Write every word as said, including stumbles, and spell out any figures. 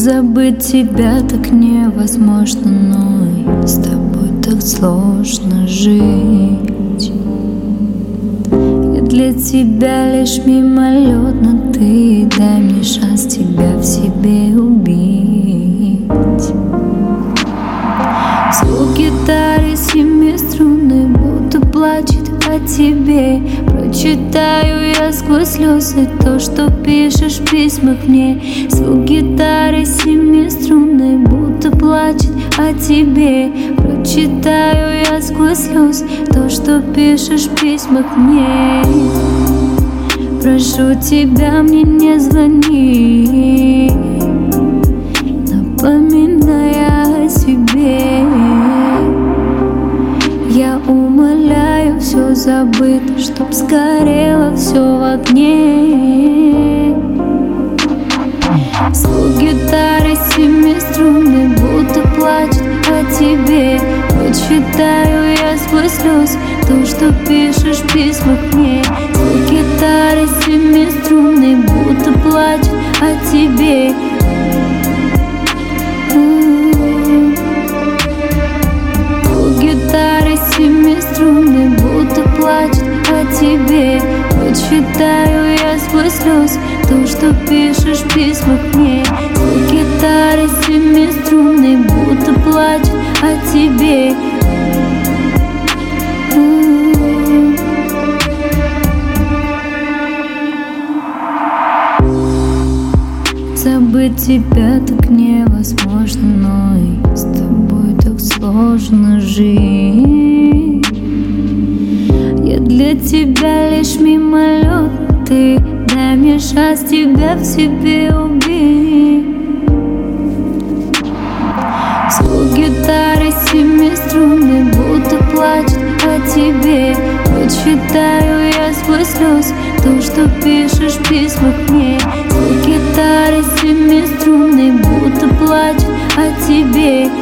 Забыть тебя так невозможно, но и с тобой так сложно жить. Я для тебя лишь мимолетно, ты дай мне шанс тебя в себе убить. Звук гитары семиструнной будто плачет о тебе. Прочитаю я сквозь слезы то, что пишешь в письмах мне. Звук гитары семиструнной будто плачет о тебе. Прочитаю я сквозь слезы то, что пишешь в письмах мне. Прошу тебя, мне не звони, напоминая о себе. Я умоляю все забыть, чтоб сгорело все в огне. Звук гитары семиструнной будто плачет о тебе. Прочитаю я сквозь слез то, что пишешь в письмах мне. Звук гитары семиструнной будто плачет о тебе. Гитары семиструнной будто плачет о тебе. Прочитаю я сквозь слез то, что пишешь в письмах мне. Звук гитары семиструнной будто плачет о тебе. Забыть тебя так невозможно, но и с тобой так сложно жить. Я для тебя лишь мимолет, ты дай мне шанс тебя в себе убить. Звук гитары семиструнной будто плачет о тебе. Прочитаю я сквозь слез то, что пишешь в письмах мне. Звук гитары семиструнной будто плачет о тебе.